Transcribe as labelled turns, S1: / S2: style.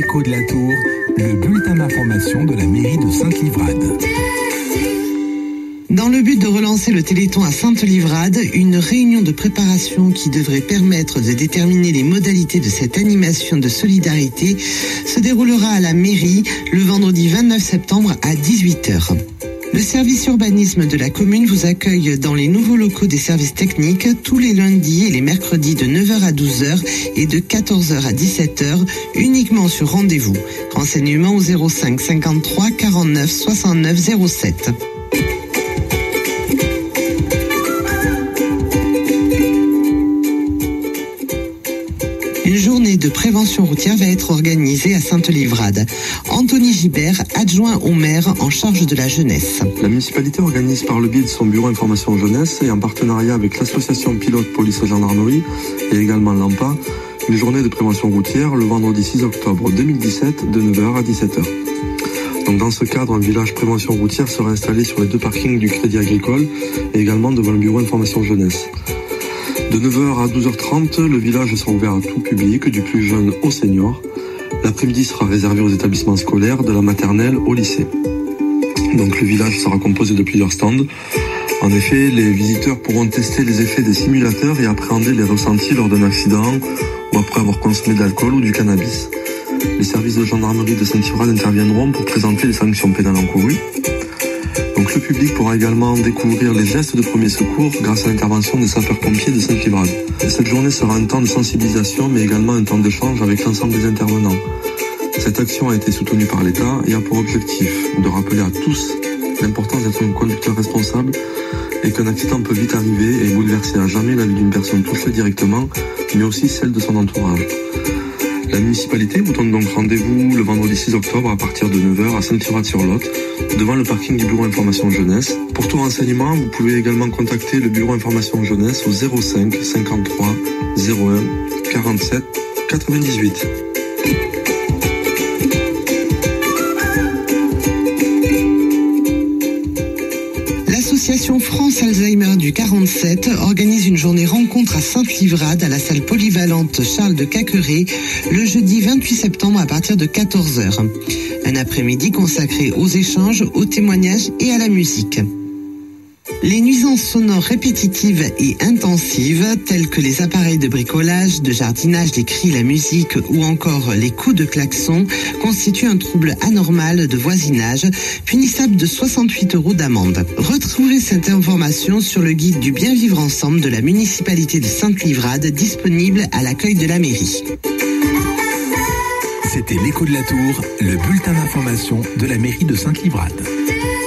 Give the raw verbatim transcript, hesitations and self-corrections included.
S1: l'écho de la Tour, le bulletin d'information de la mairie de Sainte-Livrade.
S2: Dans le but de relancer le Téléthon à Sainte-Livrade, une réunion de préparation qui devrait permettre de déterminer les modalités de cette animation de solidarité se déroulera à la mairie le vendredi vingt-neuf septembre à dix-huit heures. Le service urbanisme de la commune vous accueille dans les nouveaux locaux des services techniques tous les lundis et les mercredis de neuf heures à douze heures et de quatorze heures à dix-sept heures, uniquement sur rendez-vous. Renseignements au zéro cinq cinquante-trois quarante-neuf soixante-neuf zéro sept. Une journée de prévention routière va être organisée à Sainte-Livrade. Anthony Gibert, adjoint au maire en charge de la jeunesse.
S3: La municipalité organise par le biais de son bureau information jeunesse et en partenariat avec l'association pilote police et gendarmerie et également l'A M P A, une journée de prévention routière le vendredi six octobre deux mille dix-sept de neuf heures à dix-sept heures. Donc dans ce cadre, un village prévention routière sera installé sur les deux parkings du Crédit Agricole et également devant le bureau information jeunesse. De neuf heures à douze heures trente, le village sera ouvert à tout public, du plus jeune au senior. L'après-midi sera réservé aux établissements scolaires, de la maternelle au lycée. Donc le village sera composé de plusieurs stands. En effet, les visiteurs pourront tester les effets des simulateurs et appréhender les ressentis lors d'un accident ou après avoir consommé de l'alcool ou du cannabis. Les services de gendarmerie de Sainte-Livrade interviendront pour présenter les sanctions pénales encourues. Donc le public pourra également découvrir les gestes de premier secours grâce à l'intervention des sapeurs-pompiers de Sainte-Livrade. Cette journée sera un temps de sensibilisation mais également un temps d'échange avec l'ensemble des intervenants. Cette action a été soutenue par l'État et a pour objectif de rappeler à tous l'importance d'être un conducteur responsable et qu'un accident peut vite arriver et bouleverser à jamais la vie d'une personne touchée directement, mais aussi celle de son entourage. La municipalité vous donne donc rendez-vous le vendredi six octobre à partir de neuf heures à Sainte-Livrade-sur-Lot, devant le parking du bureau information jeunesse. Pour tout renseignement, vous pouvez également contacter le bureau information jeunesse au zéro cinq cinquante-trois zéro un quarante-sept quatre-vingt-dix-huit.
S2: L'association France Alzheimer du quarante-sept organise une journée rencontre à Sainte-Livrade à la salle polyvalente Charles de Cacqueret le jeudi vingt-huit septembre à partir de quatorze heures. Un après-midi consacré aux échanges, aux témoignages et à la musique. Les nuisances sonores répétitives et intensives, telles que les appareils de bricolage, de jardinage, les cris, la musique ou encore les coups de klaxon, constituent un trouble anormal de voisinage, punissable de soixante-huit euros d'amende. Retrouvez cette information sur le guide du bien vivre ensemble de la municipalité de Sainte-Livrade, disponible à l'accueil de la mairie.
S1: C'était l'écho de la Tour, le bulletin d'information de la mairie de Sainte-Livrade.